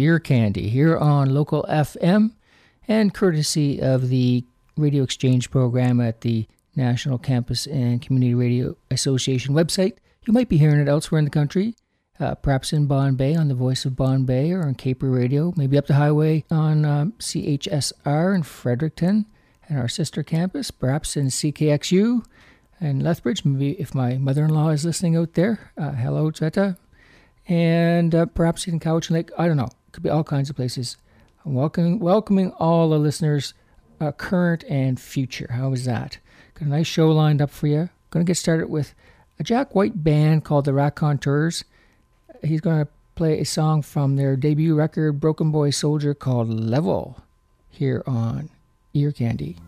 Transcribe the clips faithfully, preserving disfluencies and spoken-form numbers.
Ear Candy here on Local F M and courtesy of the Radio Exchange program at the National Campus and Community Radio Association website. You might be hearing it elsewhere in the country, uh, perhaps in Bombay on the Voice of Bombay or on Caper Radio, maybe up the highway on um, C H S R in Fredericton and our sister campus, perhaps in C K X U and Lethbridge. Maybe if my mother-in-law is listening out there, uh, hello, Zeta. And uh, perhaps in Cowichan Lake, I don't know. It could be all kinds of places. I'm welcoming, welcoming all the listeners, uh, current and future. How was that? Got a nice show lined up for you. Going to get started with a Jack White band called the Raconteurs. He's going to play a song from their debut record, Broken Boy Soldier, called Level, here on Ear Candy.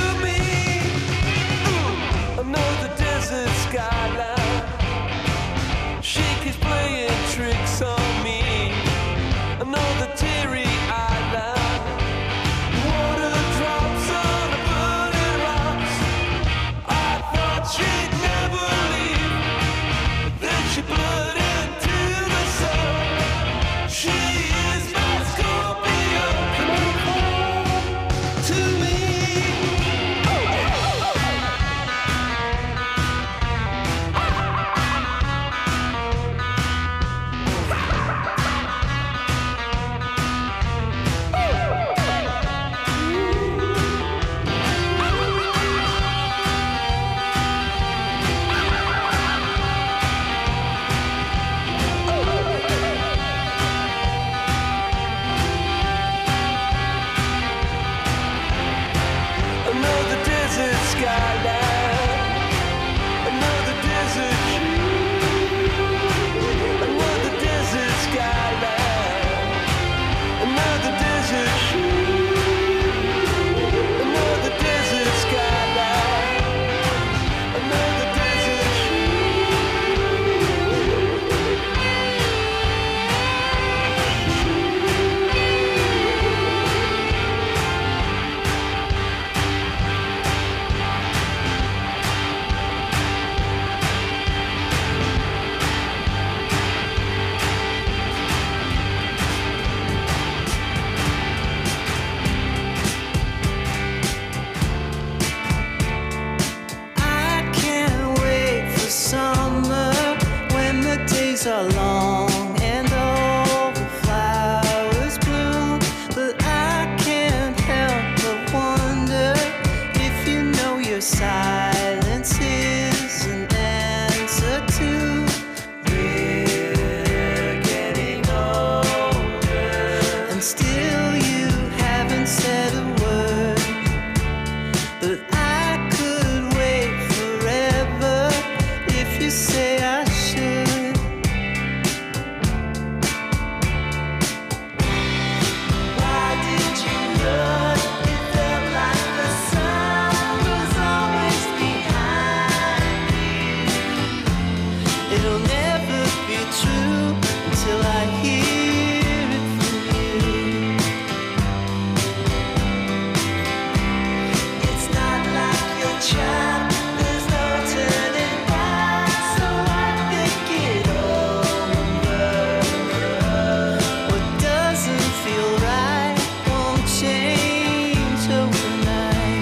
Skyline days are long and all the flowers bloom, but I can't help but wonder if you know your silence is an answer to we're getting older, and still you haven't said a word, but I could wait forever if you say I should. Why did you run? It felt like the sun was always behind you. It'll never be true until I hear it from you. It's not like you're trapped, there's no turning back, so I think it over. What doesn't feel right won't change overnight.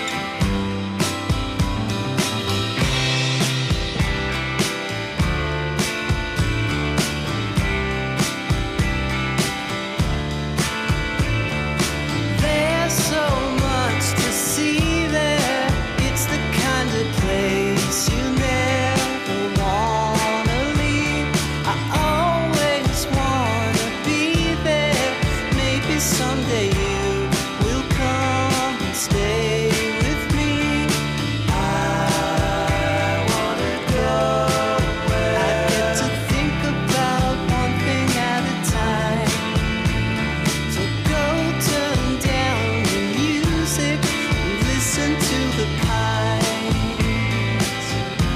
There's so much to see there. It's the kind of place you never wanna leave. I always wanna be there. Maybe someday you will come and stay with me. I wanna go where I get to think about one thing at a time. So go turn down the music and listen to the pines.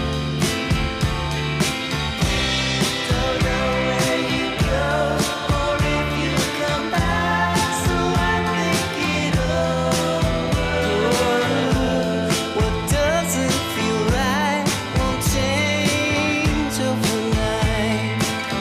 Don't know where you go or if you come back, so I think it over. What doesn't feel right won't change overnight.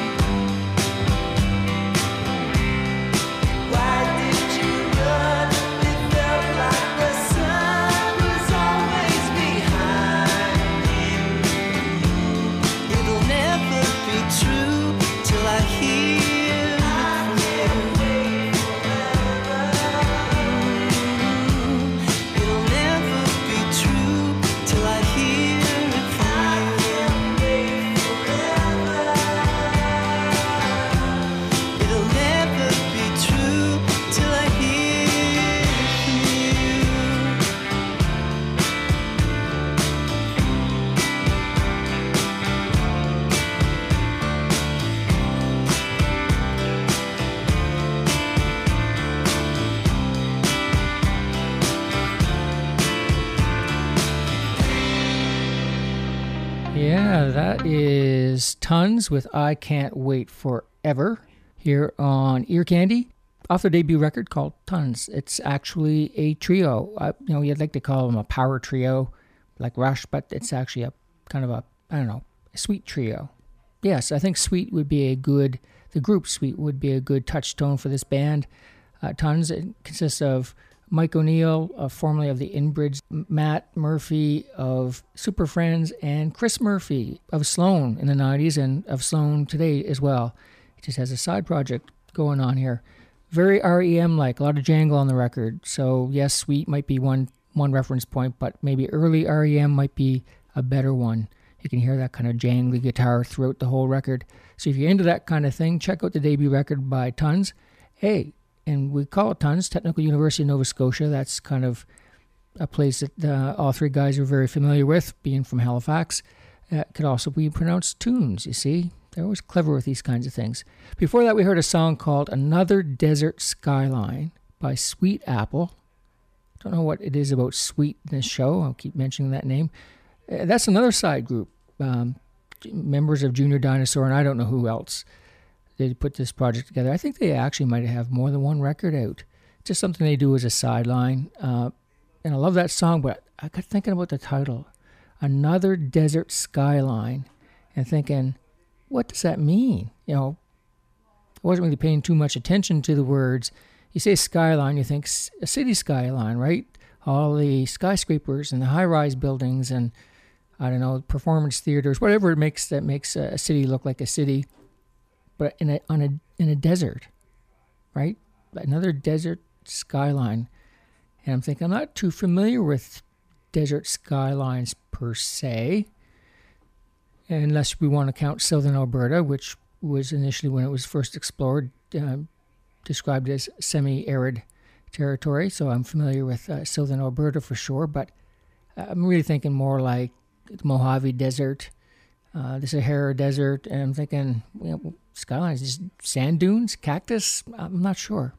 Why did you run? It felt like the sun was always behind you. It'll never be true till I hear it from you. It'll never be true till I hear it from you. It'll never be true till I hear it from Yeah, that is Tons with I Can't Wait Forever here on Ear Candy off their debut record called Tons. It's actually a trio. I, you know, you'd like to call them a power trio like Rush, but it's actually a kind of a, I don't know, a sweet trio. Yes, I think sweet would be a good, the group sweet would be a good touchstone for this band. Uh, Tons, it consists of Mike O'Neill, uh, formerly of the Inbridge, Matt Murphy of Super Friends, and Chris Murphy of Sloan in the nineties and of Sloan today as well. He just has a side project going on here. Very R E M-like, a lot of jangle on the record. So yes, sweet might be one one reference point, but maybe early R E M might be a better one. You can hear that kind of jangly guitar throughout the whole record. So if you're into that kind of thing, check out the debut record by Tons. Hey, and we call it Tons, Technical University of Nova Scotia. That's kind of a place that uh, all three guys are very familiar with, being from Halifax. Uh, it could also be pronounced Tunes, you see. They're always clever with these kinds of things. Before that, we heard a song called Another Desert Skyline by Sweet Apple. Don't know what it is about Sweet in this show. I'll keep mentioning that name. Uh, that's another side group. Um, members of Junior Dinosaur, and I don't know who else. They put this project together. I think they actually might have more than one record out. Just something they do as a sideline. Uh, and I love that song, but I got thinking about the title, Another Desert Skyline, and thinking, what does that mean? You know, I wasn't really paying too much attention to the words. You say skyline, you think a city skyline, right? All the skyscrapers and the high-rise buildings, and I don't know, performance theaters, whatever it makes that makes a city look like a city, but in a on a in a desert, right? Another desert skyline. And I'm thinking, I'm not too familiar with desert skylines per se, unless we want to count southern Alberta, which was initially, when it was first explored, uh, described as semi-arid territory. So I'm familiar with uh, southern Alberta for sure, but I'm really thinking more like the Mojave Desert, uh, the Sahara Desert, and I'm thinking, you know, skylines, just sand dunes, cactus. I'm not sure.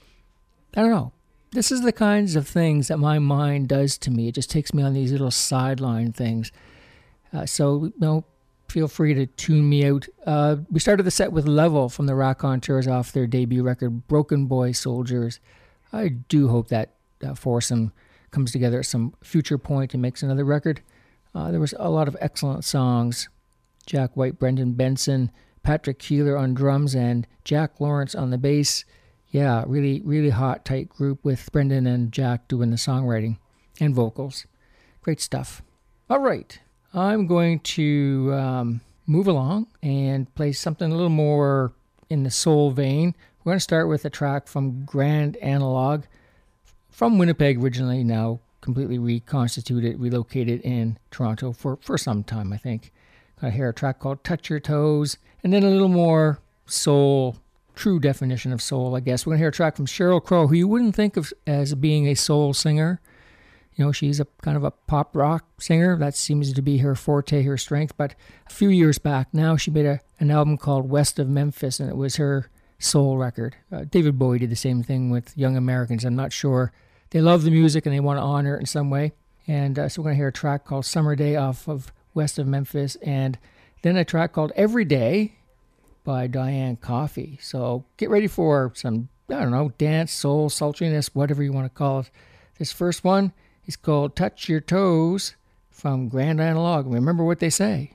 I don't know. This is the kinds of things that my mind does to me. It just takes me on these little sideline things. Uh, so, you know, feel free to tune me out. Uh, we started the set with Level from the Raconteurs off their debut record, Broken Boy Soldiers. I do hope that uh, foursome comes together at some future point and makes another record. Uh, there was a lot of excellent songs. Jack White, Brendan Benson, Patrick Keeler on drums, and Jack Lawrence on the bass. Yeah, really, really hot, tight group with Brendan and Jack doing the songwriting and vocals. Great stuff. All right, I'm going to um, move along and play something a little more in the soul vein. We're going to start with a track from Grand Analog, from Winnipeg originally, now completely reconstituted, relocated in Toronto for, for some time, I think. Going to hear a track called Touch Your Toes, and then a little more soul, true definition of soul, I guess. We're going to hear a track from Sheryl Crow, who you wouldn't think of as being a soul singer. You know, she's a kind of a pop rock singer. That seems to be her forte, her strength. But a few years back now, she made a, an album called West of Memphis, and it was her soul record. Uh, David Bowie did the same thing with Young Americans. I'm not sure. They love the music and they want to honor it in some way. And uh, so we're going to hear a track called Summer Day off of West of Memphis, and then a track called Every Day by Diane Coffey. So get ready for some, I don't know, dance, soul, sultriness, whatever you want to call it. This first one is called Touch Your Toes from Grand Analog. Remember what they say.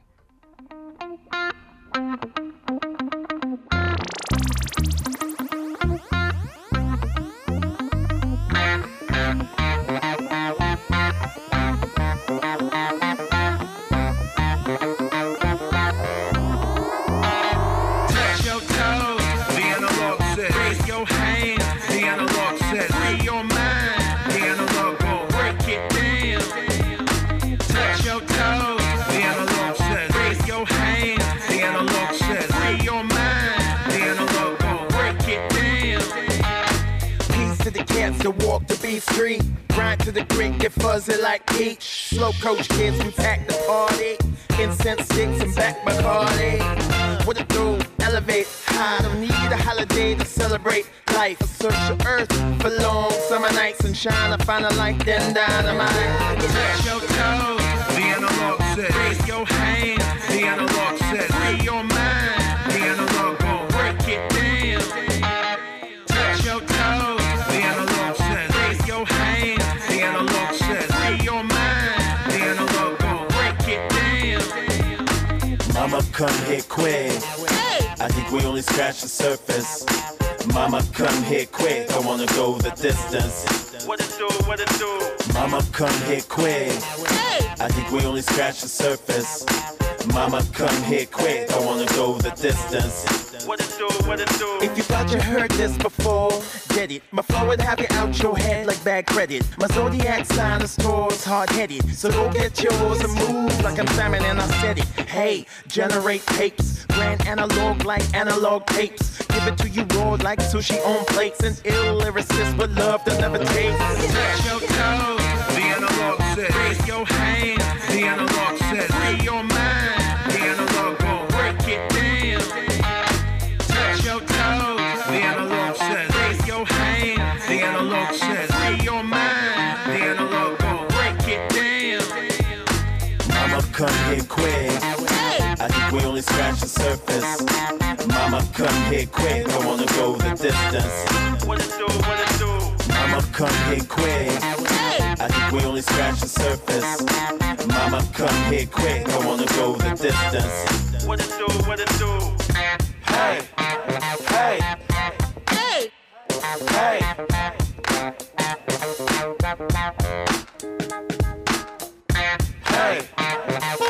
To walk the B Street, grind to the creek, get fuzzy like peach. Slow coach kids who pack the party, incense sticks and back Bacardi. What it do? Elevate high. Don't need a holiday to celebrate life. Search the earth for long summer nights and shine. I find a light, then dynamite. Touch your toes, the analog set. Raise your hand, the analog set. Free your mind, the analog gon' break it down. Touch your toes. Mama, come here quick. I think we only scratched the surface. Mama, come here quick. I wanna go the distance. What it do, what it do? Mama, come here quick. I think we only scratched the surface. Mama, come here quick. I wanna go the distance. What it do, what it do? If you thought you heard this before, get it. My flow would have you out your head like bad credit. My zodiac sign is Taurus, hard-headed. So go get yours and move like I'm Simon and I said it. Hey, generate tapes. Grand analog like analog tapes. Give it to you raw like sushi on plates. And ill lyricists with love that never takes. Touch your toes, the analog set. Raise your hand, the analog set. Free your mind, the analog gon' break it down. Touch your toes, the analog set. Raise your hand, the analog set. Free your mind, the analog gon' break it down. Mama, come here quick. I think we only scratched the surface. Mama, come here quick. I wanna go the distance. What it do, what it do? Mama, come here quick. I think we only scratched the surface. Mama, come here quick. I wanna go the distance. What it do, what it do? Hey, hey, Hey! hey. Hey.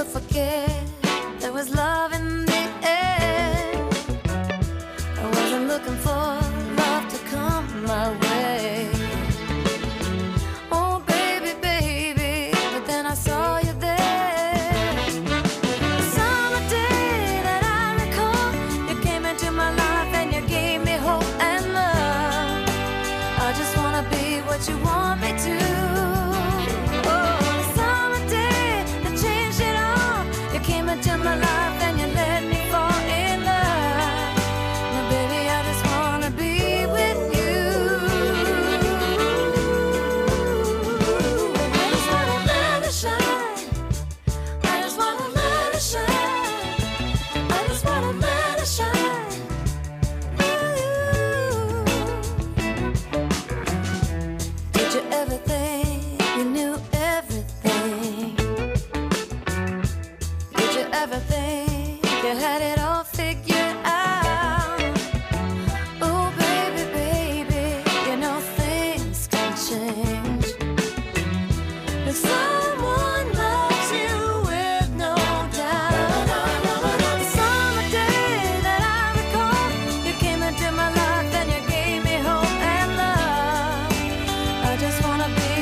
forget there was love in the air. I wasn't looking for love to come my way. Oh baby, baby, but then I saw you there. The summer day that I recall, you came into my life and you gave me hope and love. I just wanna be what you want me to. Into my life and you let me fall in love. Now baby, I just wanna be with you. I just wanna let it shine. I just wanna let it shine. I just wanna let it shine. Ooh. Did you ever think you knew everything? Ever think you had it all figured out? Oh baby, baby, you know things can change. If someone loves you with no doubt. The summer day that I recall, you came into my life and you gave me hope and love. I just wanna be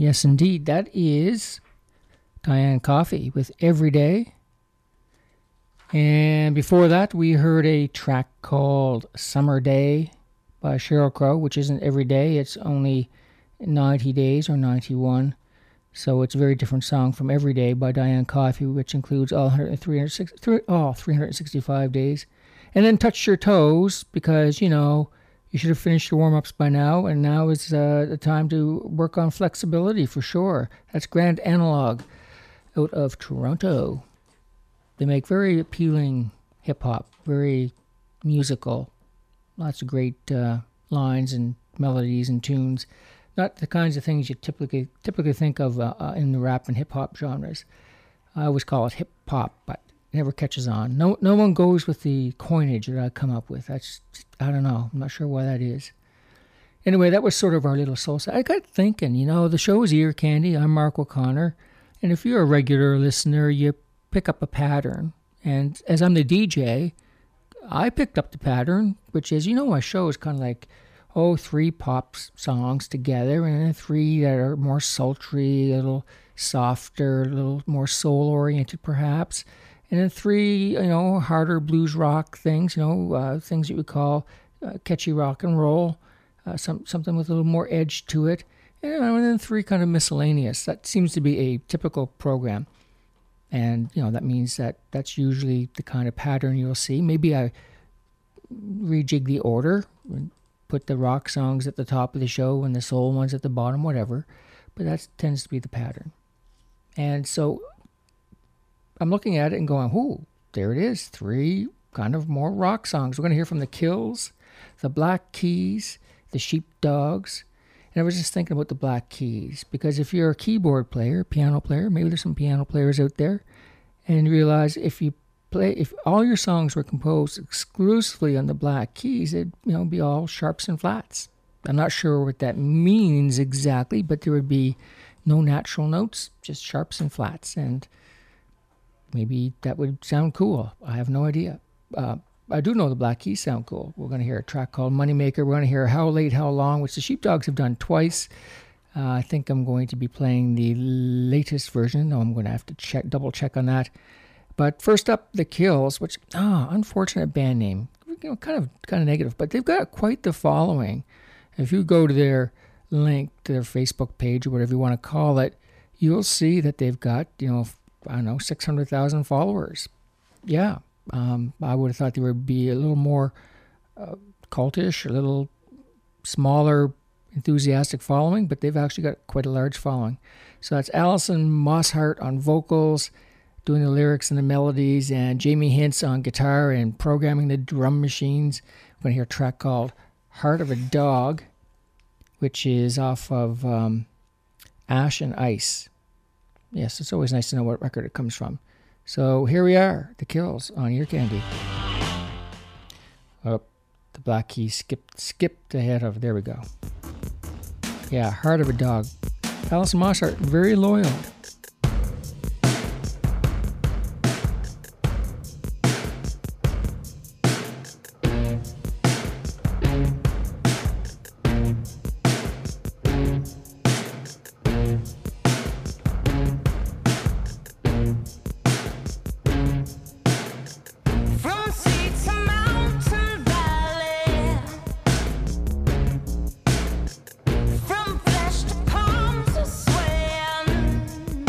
Yes, indeed. That is Diane Coffey with Every Day. And before that, we heard a track called Summer Day by Sheryl Crow, which isn't every day. It's only ninety days or ninety-one. So it's a very different song from Every Day by Diane Coffey, which includes all three hundred sixty, oh, three hundred sixty-five days. And then Touch Your Toes, because, you know, you should have finished your warm-ups by now, and now is uh, the time to work on flexibility for sure. That's Grand Analog out of Toronto. They make very appealing hip-hop, very musical, lots of great uh, lines and melodies and tunes. Not the kinds of things you typically typically think of uh, uh, in the rap and hip-hop genres. I always call it hip-hop, but it never catches on. No no one goes with the coinage that I come up with. That's, I don't know. I'm not sure why that is. Anyway, that was sort of our little soul set. I got thinking, you know, the show is Ear Candy. I'm Mark O'Connor. And if you're a regular listener, you pick up a pattern. And as I'm the D J, I picked up the pattern, which is, you know, my show is kind of like, oh, three pop songs together, and then three that are more sultry, a little softer, a little more soul-oriented perhaps, and then three, you know, harder blues rock things, you know, uh, things that you would call uh, catchy rock and roll, uh, some something with a little more edge to it, and, and then three kind of miscellaneous. That seems to be a typical program. And, you know, that means that that's usually the kind of pattern you'll see. Maybe I rejig the order, put the rock songs at the top of the show and the soul ones at the bottom, whatever. But that tends to be the pattern. And so I'm looking at it and going, ooh, there it is. Three kind of more rock songs. We're going to hear from the Kills, the Black Keys, the Sheepdogs. And I was just thinking about the Black Keys, because if you're a keyboard player, piano player, maybe there's some piano players out there, and you realize if you play, if all your songs were composed exclusively on the Black Keys, it'd, you know, be all sharps and flats. I'm not sure what that means exactly, but there would be no natural notes, just sharps and flats, and maybe that would sound cool. I have no idea. Uh, I do know the Black Keys sound cool. We're going to hear a track called Moneymaker. We're going to hear How Late, How Long, which the Sheepdogs have done twice. Uh, I think I'm going to be playing the latest version. No, I'm going to have to check, double check on that. But first up, the Kills, which, ah, unfortunate band name. You know, kind of, kind of negative, but they've got quite the following. If you go to their link to their Facebook page or whatever you want to call it, you'll see that they've got, you know, I don't know, six hundred thousand followers. Yeah. Um, I would have thought there would be a little more uh, cultish, a little smaller, enthusiastic following, but they've actually got quite a large following. So that's Alison Mosshart on vocals, doing the lyrics and the melodies, and Jamie Hintz on guitar and programming the drum machines. We're going to hear a track called Heart of a Dog, which is off of um, Ash and Ice. Yes, it's always nice to know what record it comes from. So here we are, the Kills on Ear Candy. Oh, the Black Keys skipped, skipped ahead of, there we go. Yeah, Heart of a Dog. Alison Mosshart, very loyal. From flesh to palms to sway.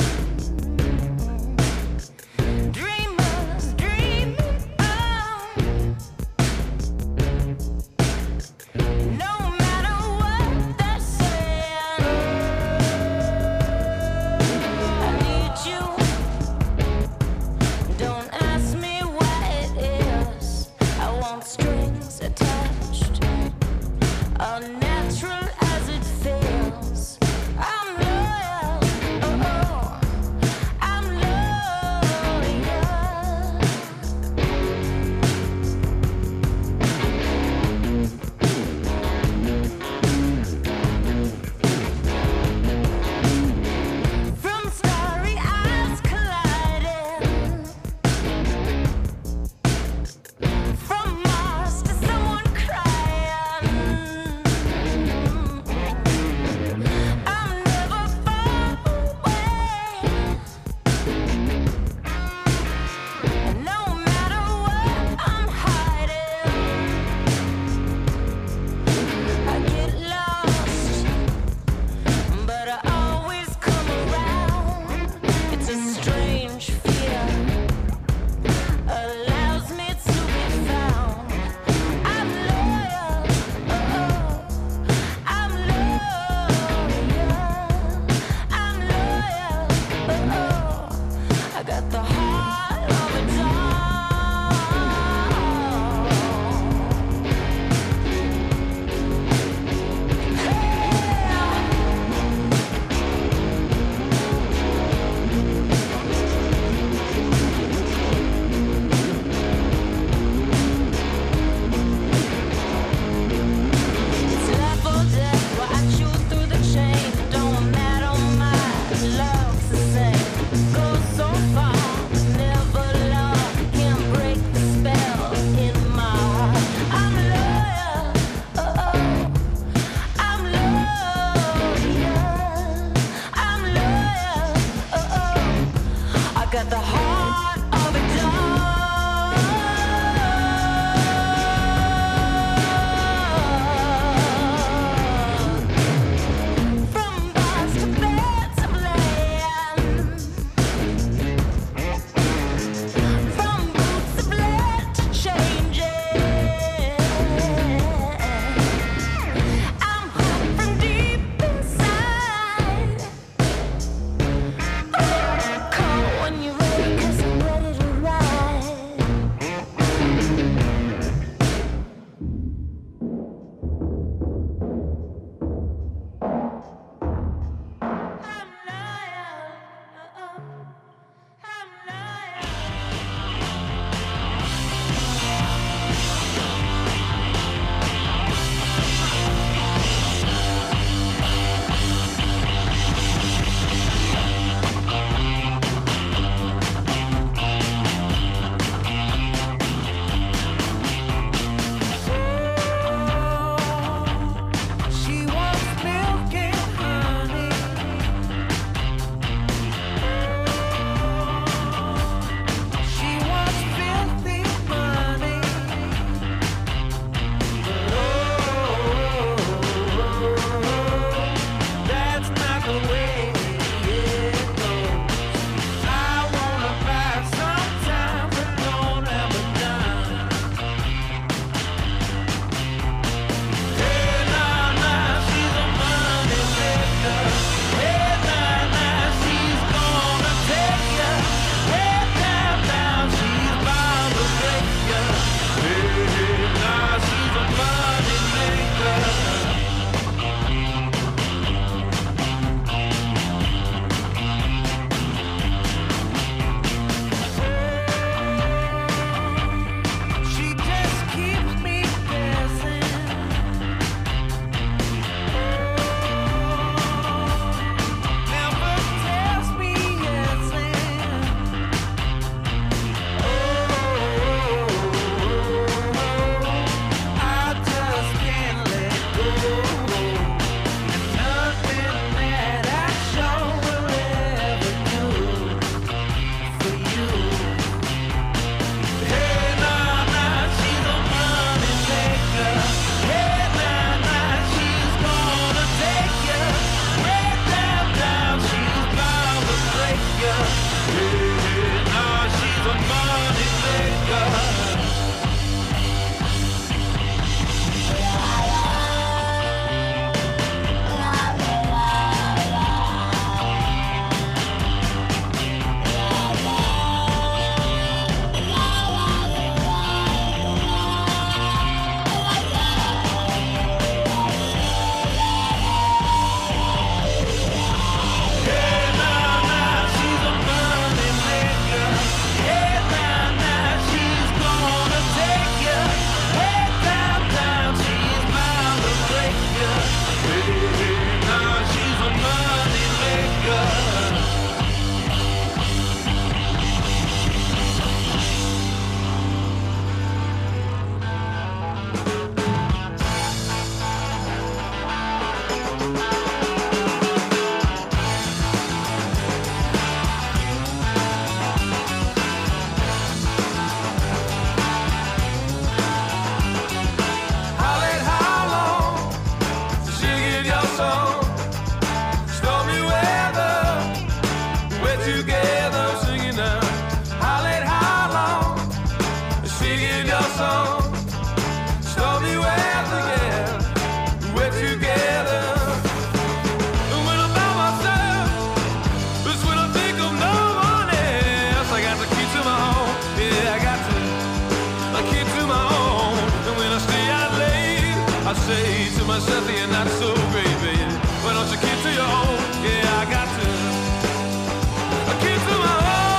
song. Stormy weather, we're together singing now. How late, how long, singing your song. Stormy weather, yeah, we're together. And when I'm by myself, that's when I think of no one else. I got the key to my home, yeah, I got to, a key to my home. And when I stay out late, I say to myself, you're not so great, baby. Why don't you keep to your own? Yeah, I got to. I keep to my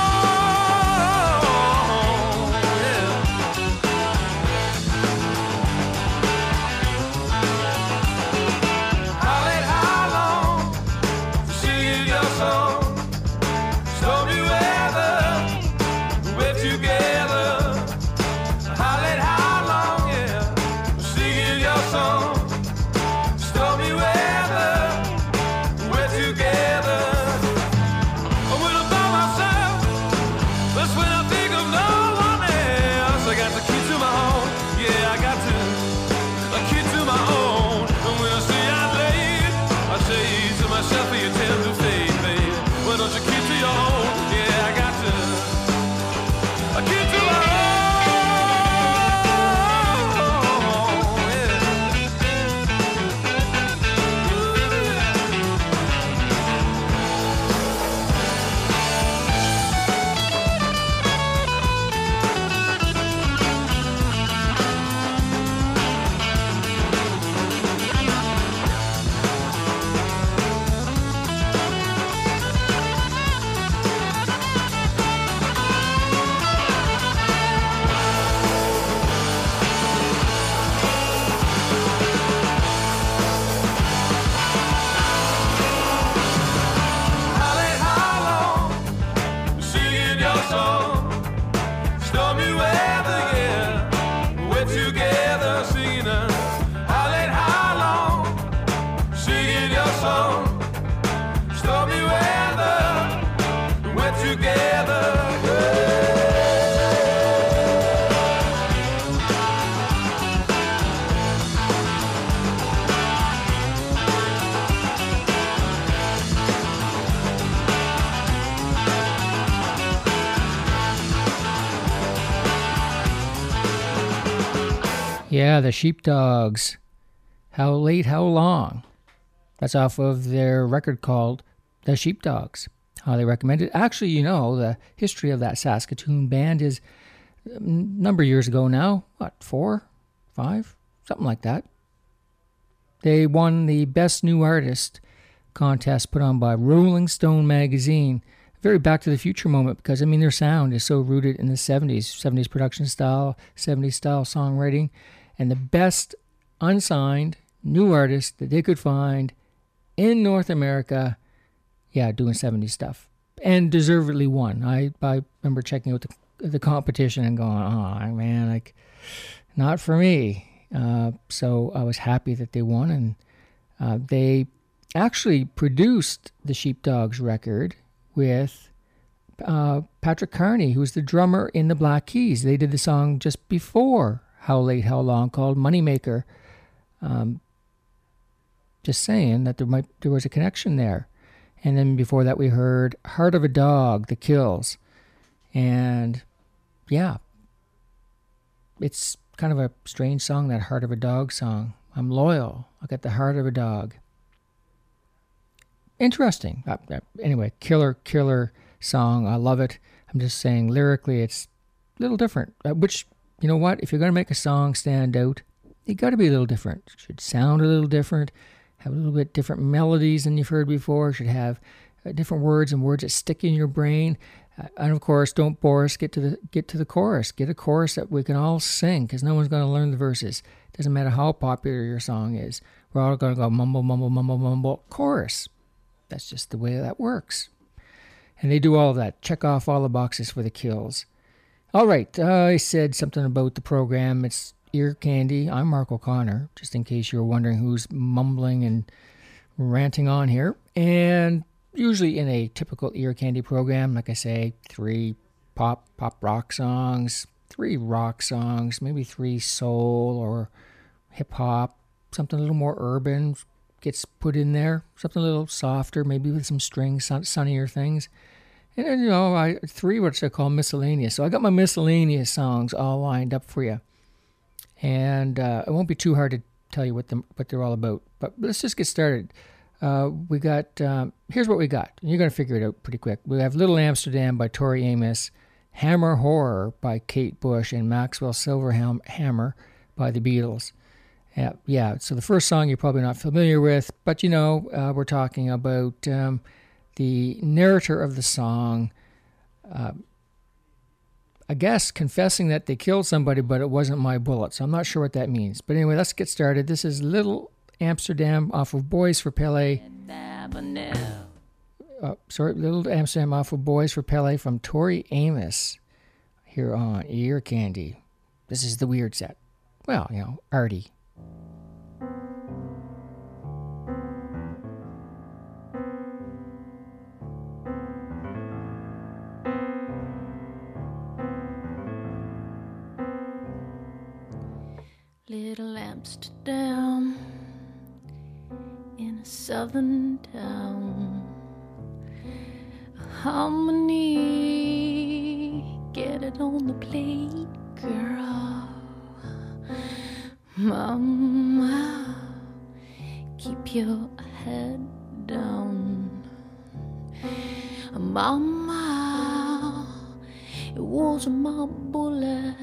own. Yeah. How late, how long, singing your song. Stormy weather, we're together. How late, how long, yeah, singing your song. Stormy weather, we're together. And when I'm by myself, that's when I think of no one else. I got the key to my home, yeah, I got to, a key to my own. And when I stay out late, I say to myself, you tend to fade, babe. Why don't you keep to your own? Yeah, I got to, a key to my own. Yeah. How late, how long, singing your song. Stormy weather, yeah, we're together singing. uh, How late, how long, singing your song. Stormy weather, we're together. Yeah, the Sheepdogs. How late, how long? That's off of their record called The Sheepdogs. Highly recommended. Actually, you know, the history of that Saskatoon band is a number of years ago now. What, four, five? Something like that. They won the Best New Artist contest put on by Rolling Stone magazine. Very Back to the Future moment because, I mean, their sound is so rooted in the seventies. seventies production style, seventies style songwriting. And the best unsigned new artist that they could find in North America, yeah, doing seventies stuff. And deservedly won. I, I remember checking out the, the competition and going, oh, man, like, not for me. Uh, so I was happy that they won. And uh, they actually produced the Sheepdogs record with uh, Patrick Carney, who was the drummer in the Black Keys. They did the song just before How Late, How Long, called Moneymaker. Um, just saying that there might there was a connection there. And then before that we heard Heart of a Dog, The Kills. And yeah, it's kind of a strange song, that Heart of a Dog song. I'm loyal. I got the heart of a dog. Interesting. Uh, uh, anyway, killer, killer song. I love it. I'm just saying lyrically it's a little different. Uh, which, you know what? If you're going to make a song stand out, you got to be a little different. It should sound a little different, have a little bit different melodies than you've heard before. It should have uh, different words and words that stick in your brain. Uh, and of course, don't bore us. Get to the get to the chorus. Get a chorus that we can all sing, because no one's going to learn the verses. Doesn't matter how popular your song is. We're all going to go mumble, mumble, mumble, mumble, chorus. That's just the way that works. And they do all of that. Check off all the boxes for the Kills. All right, uh, I said something about the program. It's Ear Candy. I'm Mark O'Connor, just in case you were wondering who's mumbling and ranting on here. And usually in a typical Ear Candy program, like I say, three pop, pop rock songs, three rock songs, maybe three soul or hip-hop, something a little more urban, gets put in there, something a little softer, maybe with some strings, sun, sunnier things. And then, you know, I three what I call miscellaneous. So I got my miscellaneous songs all lined up for you. And uh, it won't be too hard to tell you what them what they're all about. But let's just get started. Uh, we got, um, here's what we got. You're going to figure it out pretty quick. We have Little Amsterdam by Tori Amos, Hammer Horror by Kate Bush, and Maxwell Silverhammer by the Beatles. Yeah, yeah, so the first song you're probably not familiar with, but you know, uh, we're talking about um, the narrator of the song, uh, I guess, confessing that they killed somebody, but it wasn't my bullet. So I'm not sure what that means. But anyway, let's get started. This is Little Amsterdam off of Boys for Pele. Uh, sorry, Little Amsterdam off of Boys for Pele from Tori Amos here on Ear Candy. This is the weird set. Well, you know, arty. Little Amsterdam in a southern town. Harmony, get it on the plate, girl. Mama, keep your head down. Mama, it was my bullet.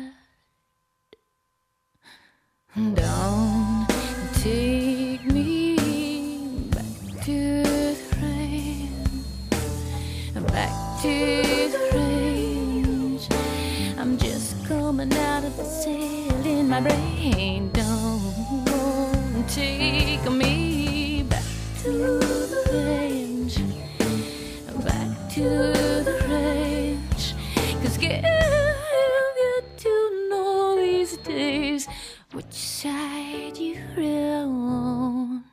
Don't take me back to the rain, back to the range. I'm just coming out of the cell in my brain. Don't take me back to the range, back to the range. 'Cause get, get to know these days which side you're on.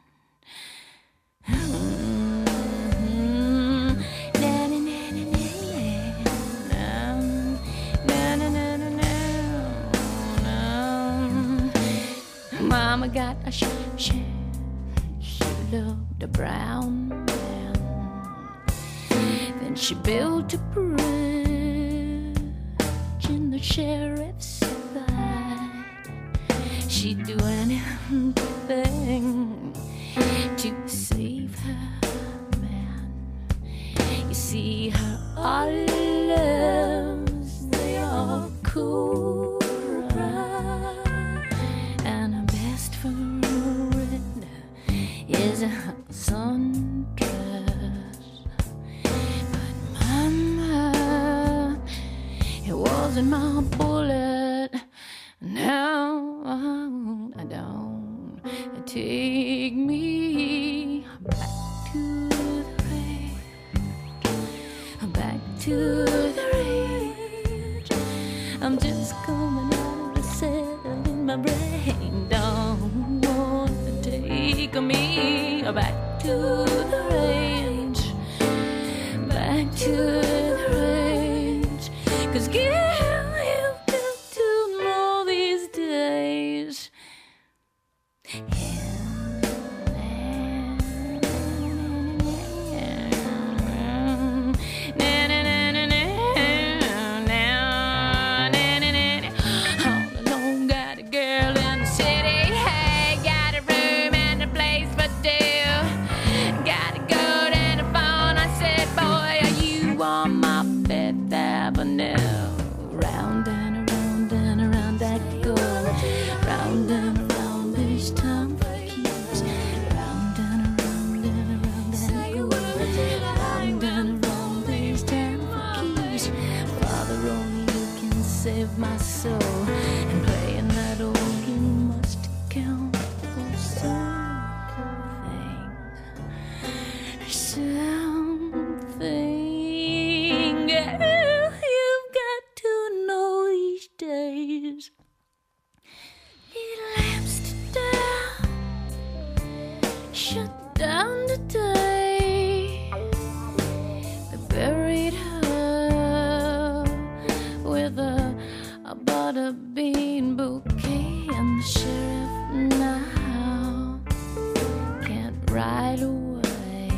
Mm-hmm. Na, na, na, na, na, na, na, na, na, na, na. Mama got a sh sh she loved a brown man. Then she built a bridge in the sheriff's side. She'd do anything to save her man. You see, her olives, they are cool, and her best friend is a sundress. But mama, it wasn't my bullet. Now I don't take me back to the range, back to the range. I'm just coming out of the cell in my brain. Don't want to take me back to the range, back to the range. 'Cause girl, you've got to know these days. All alone, got a girl in the city. Hey, got a room and a place for two. Gotta go to the phone. I said, boy, are you on my Fifth Avenue? Round and around and around I go. Round and around, there's time for keys. Round and around and around I go. Round and around, there's time for keys. Father, only you can save my soul. And playing that organ must count for something. Something. Girl, you've got to know these days. Little Amsterdam shut down today. They buried her with a, a butter bean bouquet, and the sheriff now can't right away,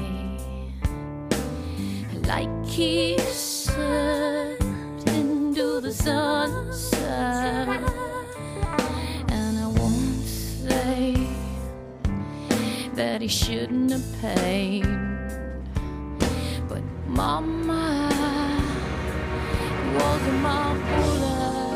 like he said, into the sunset. And I won't say that he shouldn't have paid, but Mama wasn't my bullet.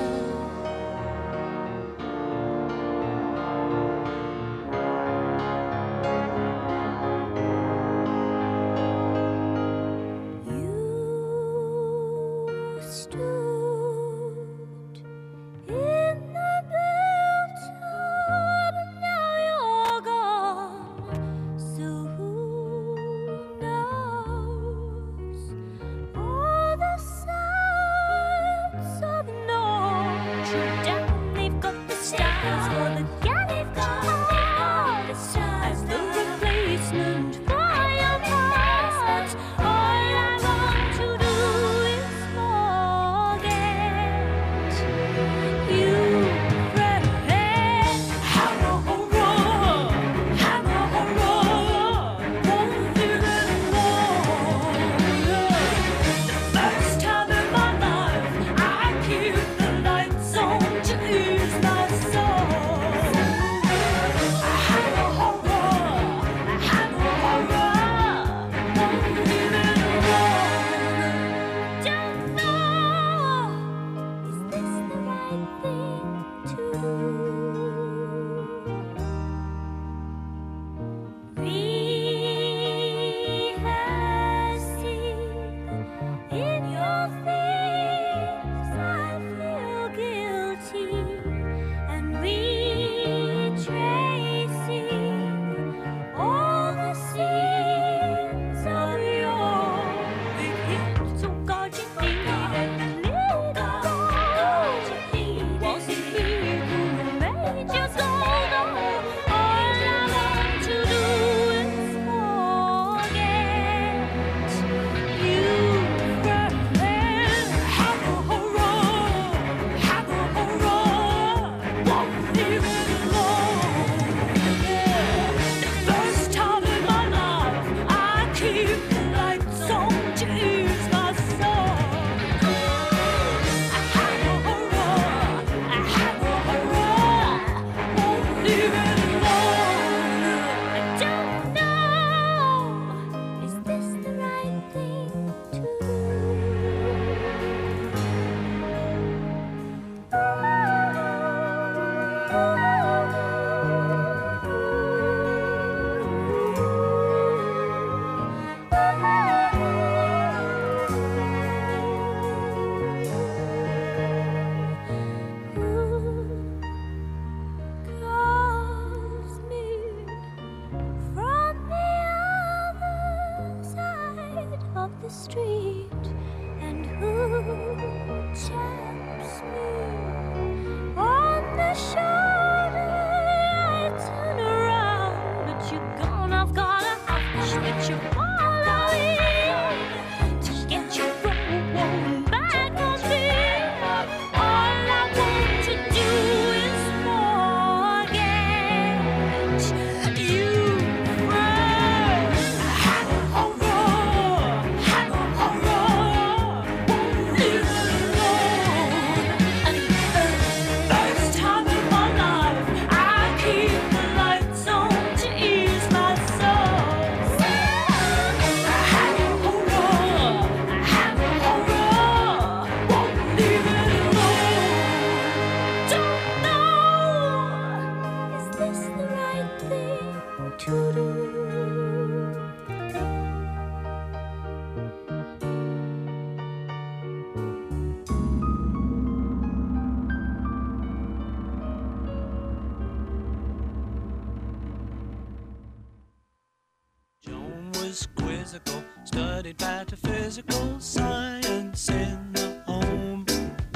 Studied metaphysical science in the home.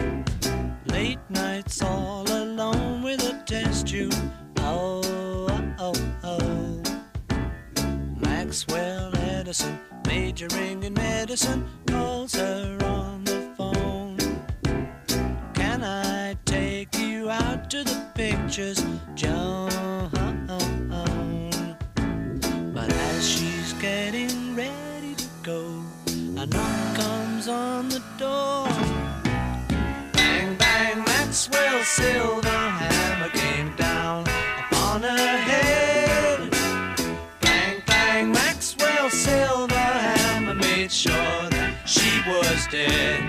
Late nights all alone with a test tube. Oh, oh, oh, oh. Maxwell Edison, majoring in medicine, calls her on the phone. Can I take you out to the pictures, Joan? But I was on the door. Bang, bang, Maxwell silver hammer came down upon her head. Bang, bang, Maxwell silver hammer made sure that she was dead.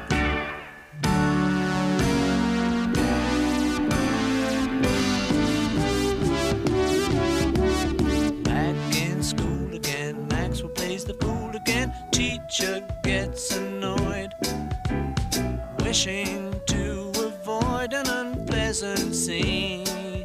The fool again, teacher gets annoyed, wishing to avoid an unpleasant scene.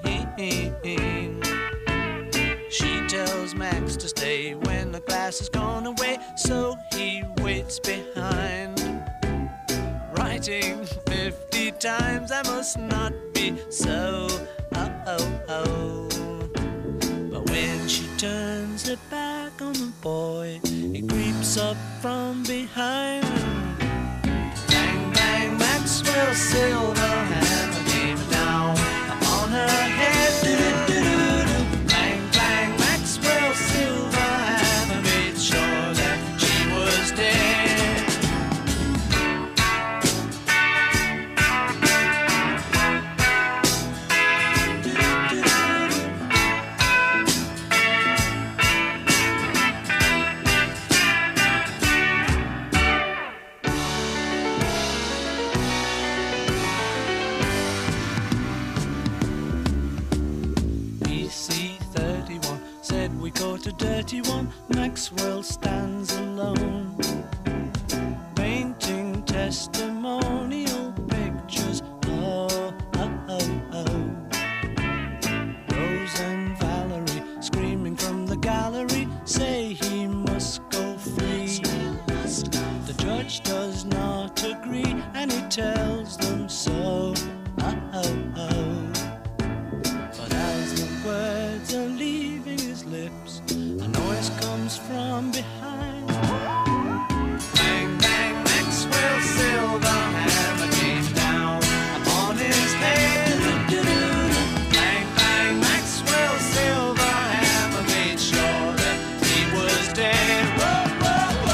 She tells Max to stay when the class has gone away, so he waits behind, writing fifty times, I must not be so. Oh, oh, oh. But when she turns her back on the boy, he creeps up from behind. Bang, bang, Maxwell silver hammer came down on her head. Do-do-do-do-do. Bang, bang, Maxwell silver hammer made sure that she was dead. A dirty one, Maxwell stands alone, painting testimonial pictures. Oh, oh, oh, oh. Rose and Valerie screaming from the gallery say he must go free. The judge does not agree and he tells them so. Oh, oh, oh. But as the words are leaving his lips, a noise comes from behind. Bang, bang, Maxwell silver hammer came down upon his head. Bang, bang, Maxwell silver hammer made sure that he was dead. Whoa, whoa,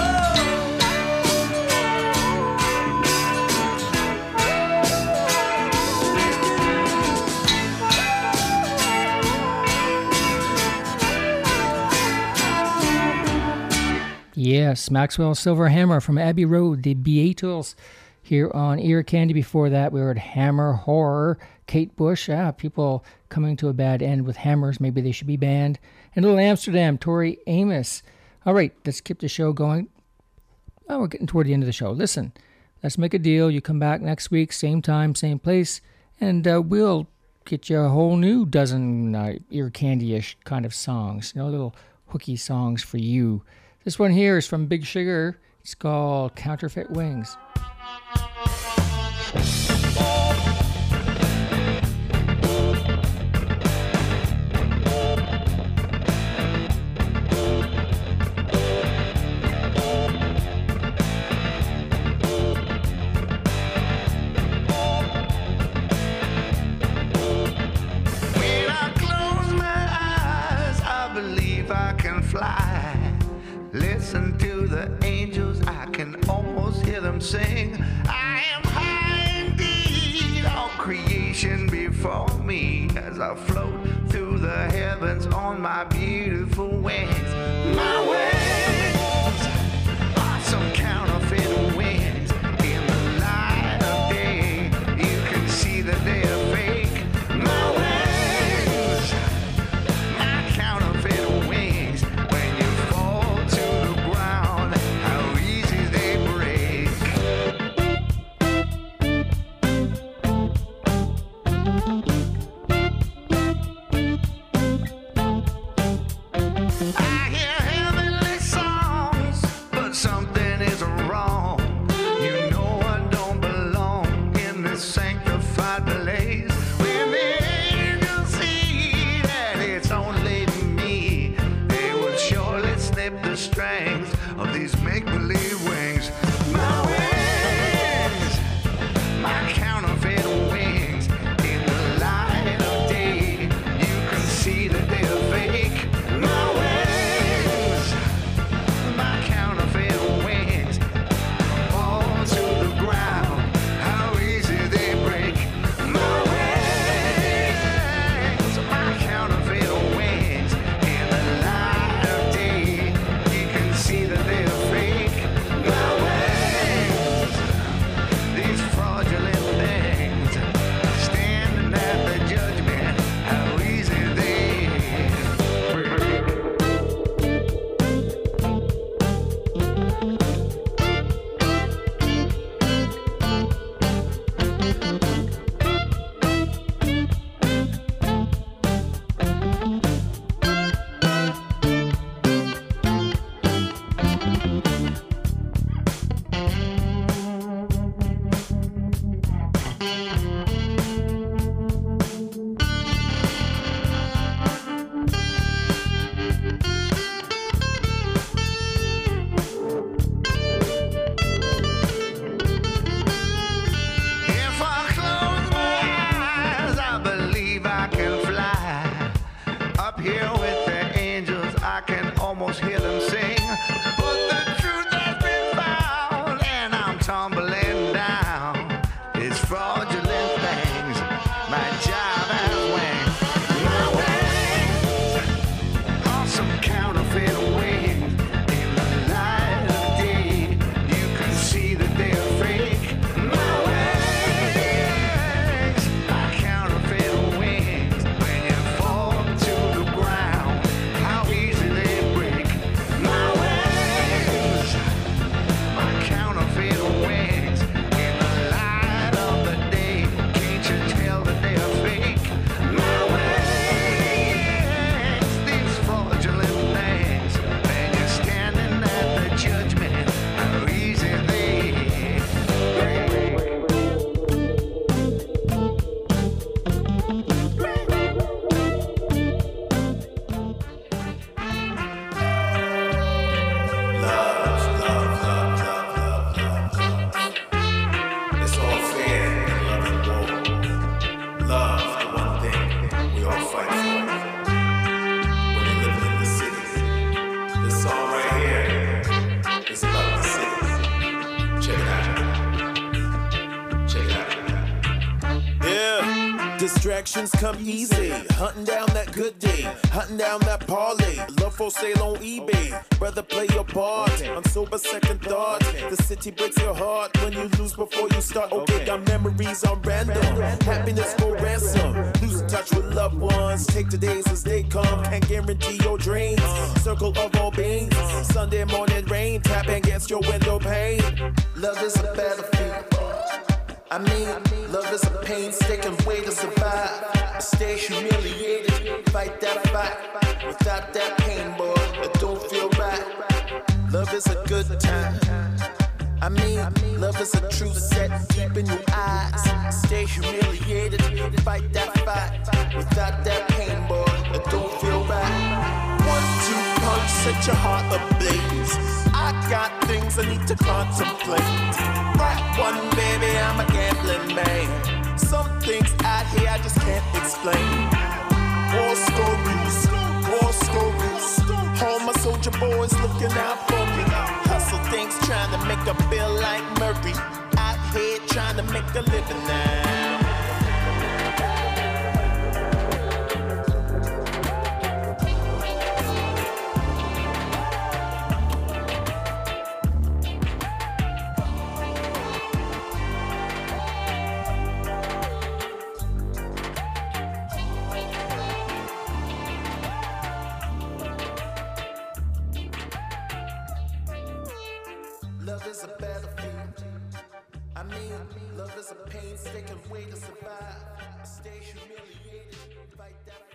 Yes, Maxwell Silver Hammer from Abbey Road, the Beatles, here on Ear Candy. Before that, we were at Hammer Horror, Kate Bush. Ah, people coming to a bad end with hammers. Maybe they should be banned. And Little Amsterdam, Tori Amos. All right, let's keep the show going. Oh, we're getting toward the end of the show. Listen, let's make a deal. You come back next week, same time, same place, and uh, we'll get you a whole new dozen uh, Ear Candy-ish kind of songs. You know, little hooky songs for you. This one here is from Big Sugar. It's called Counterfeit Wings. When I close my eyes, I believe I can fly. Listen to the angels, I can almost hear them sing. I am high indeed, all creation before me, as I float through the heavens on my beautiful wings. My wings are some counterfeit wings. In the light of day, you can see that they are fake. My wings, my counterfeit wings. When you fall to the ground, how easy they break. I hear heavenly songs, but something is wrong. You know I don't belong in this sanctified place. When the angels see that it's only me, they will surely snip the strings of these make-believe wings. My wings, my counterfeit wings. In the light of day, you can see that they are fake. My wings, my counterfeit wings. Fall Distractions come easy. Hunting down that good day. Hunting down that parlay. Love for sale on eBay. Brother, play your part. On sober second thought. The city breaks your heart when you lose before you start. Okay, got memories on random. Happiness for ransom. Losing touch with loved ones. Take the days as they come. Can't guarantee your dreams. Circle of all beings. Sunday morning rain. Tapping against your window pane. Love is a battlefield. I mean, love is a painstaking way to survive. I stay humiliated, fight that fight. Without that pain, boy, it don't feel right. Love is a good time. I mean, love is a truth set deep in your eyes. Stay humiliated, fight that fight. Without that pain, boy, it don't feel right. One, two punch, set your heart ablaze. I got things I need to contemplate. Right one, baby, I'm a gambling man. Some things out here I just can't explain. War stories, war stories. All my soldier boys looking out for me. Hustle things trying to make a bill like Murphy. Out here trying to make a living now. Love is a battlefield. I mean, love is a painstaking way to survive. Stay humiliated, fight that.